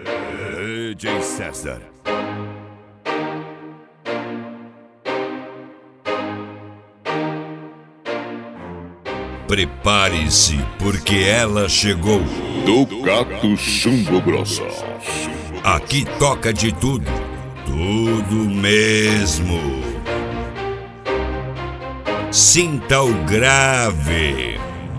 DJ César. Prepare-se, porque ela chegou. Ducato Chumbo Grosso. Aqui toca de tudo, tudo mesmo. Sinta o grave.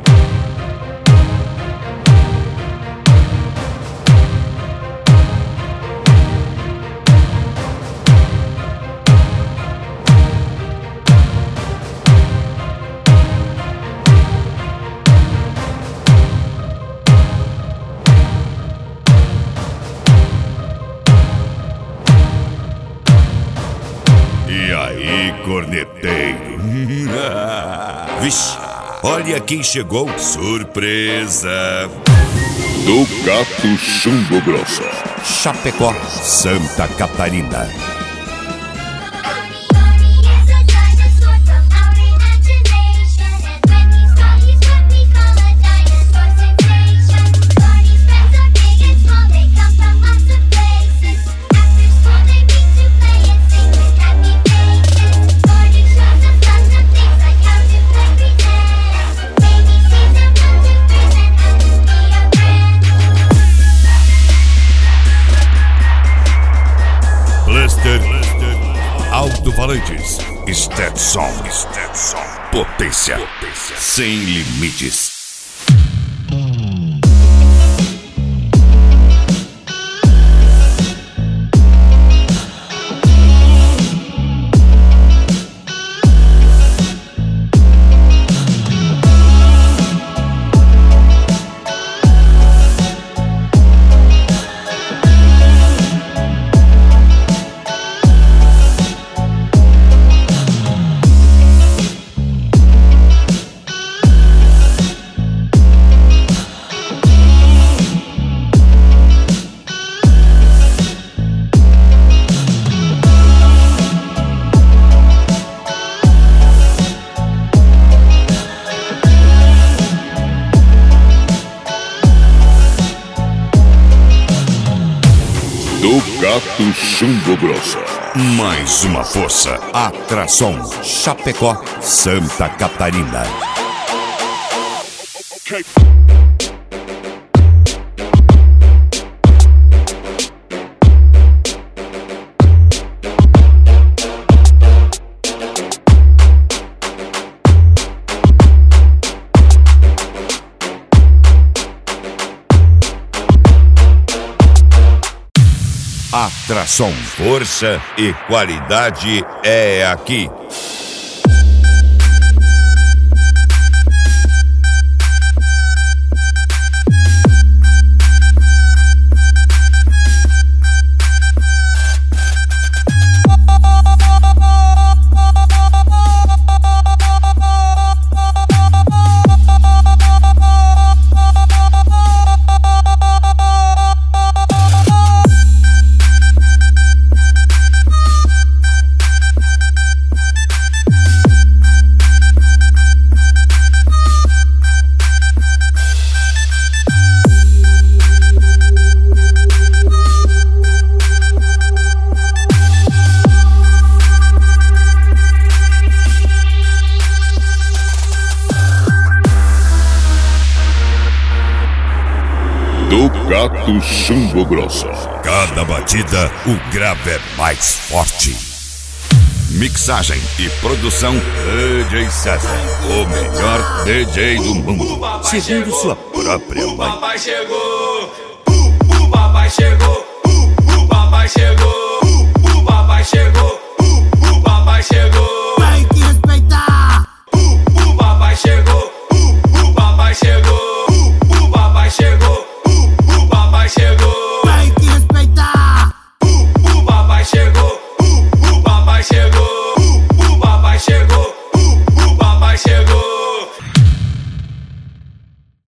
E aí, corneteiro? Vixe, olha quem chegou. Surpresa! Ducato Chumbo Grosso. Chapecó, Santa Catarina. Alto-falantes, Stetson, potência sem limites. Ducato Chumbo Grosso. Mais uma força, atração, Chapecó, Santa Catarina. Atração, força e qualidade é aqui. Ducato Chumbo Grosso. Cada batida, o grave é mais forte. Mixagem e produção, DJ César, o melhor DJ do mundo, segundo sua própria mãe. O papai chegou, o papai chegou.